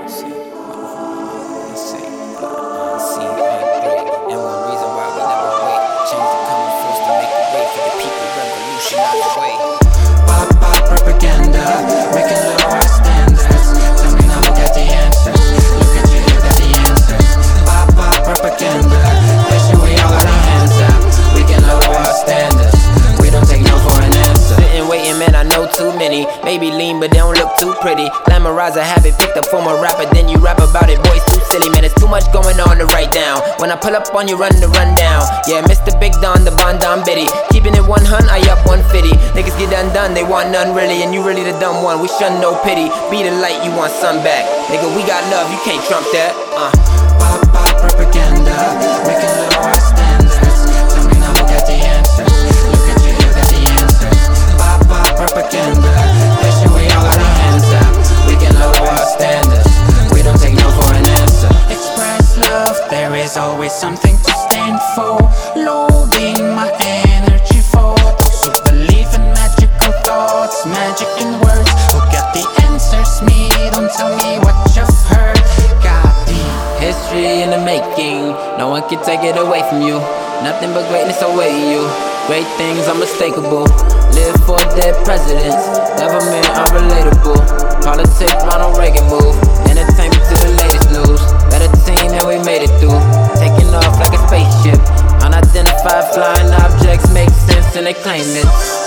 See, let's see, and one reason why we never wait. Change the common force to make a way for the people, revolutionize the way. Pop, pop propaganda, making lower standards. Tell me now who got the answers. Look at you, you got the answers. Pop, pop propaganda, they should we all got our hands up. We can lower our standards. We don't take no for an answer. Sitting waiting, man, I know too many. Maybe lean, but they don't look too pretty. Glamorize a habit picked up from a rapper, then you rap about it, boy, it's too silly, man. It's too much going on to write down. When I pull up on you, run the rundown. Yeah, Mr. Big Don, the Bon Don Biddy. Keeping it 100, I up 150. Niggas get undone, they want none really. And you really the dumb one, we shun no pity. Be the light, you want sun back. Nigga, we got love, you can't trump that. Pop, pop propaganda, making lower standards. Tell me now who got the answers. Look at you, you got the answers. Pop, pop propaganda, they should we all got our hands up. We can lower our standards. We don't take no for an answer. Express love, there is always something to stand for. Loading my energy for those who believe in magical thoughts, magic in words. Who got the answers? Me, don't tell me what you've heard. Got the History in the making, no one can take it away from you. Nothing but greatness await you. Great things unmistakable. Live for dead presidents. Government unrelatable. Politics, Ronald Reagan move. Entertainment to the latest news. Better team and we made it through. Taking off like a spaceship. Unidentified flying objects make sense and they claim it.